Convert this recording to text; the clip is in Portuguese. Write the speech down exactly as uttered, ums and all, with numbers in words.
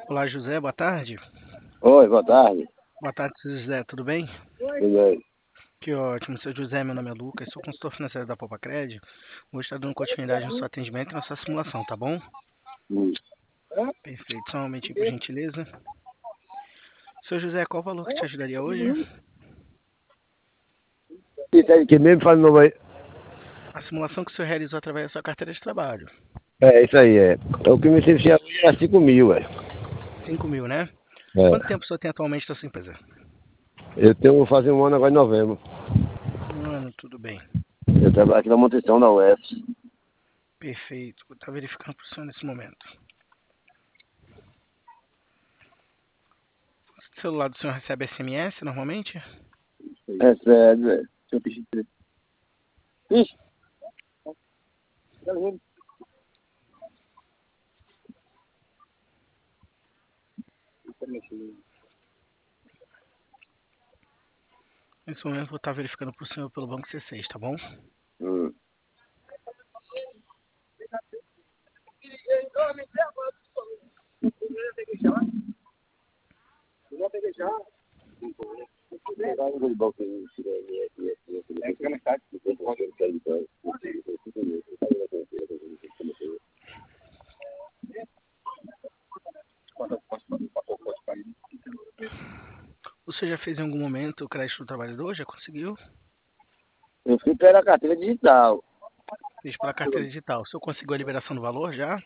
Olá, José, boa tarde. Oi, boa tarde. Boa tarde, seu José, tudo bem? Tudo bem? Que ótimo, seu José, meu nome é Lucas, sou consultor financeiro da Popacred. Vou estar dando continuidade no seu atendimento e na sua simulação, tá bom? Hum. Perfeito, só um momentinho, por gentileza. Seu José, qual o valor que te ajudaria hoje? Isso aí, que mesmo faz de novo aí. A simulação que o senhor realizou através da sua carteira de trabalho. É, isso aí, é. É o que me beneficia é cinco mil, é. Cinco mil, né? Quanto É. tempo o senhor tem atualmente da sua empresa? Eu tenho, vou fazer um ano agora em novembro. Um ano, tudo bem. Eu trabalho aqui na manutenção da U F. Perfeito, vou estar verificando para o senhor nesse momento. O celular do senhor recebe S M S normalmente? É sério, é. Deixa eu pedir três. Ixi. Nesse momento vou estar verificando para o senhor pelo Banco C seis, tá bom? Hum. O senhor já fez em algum momento o crédito do trabalhador? Já conseguiu? Eu fui pela carteira digital. Fez pela carteira digital. O senhor conseguiu a liberação do valor já?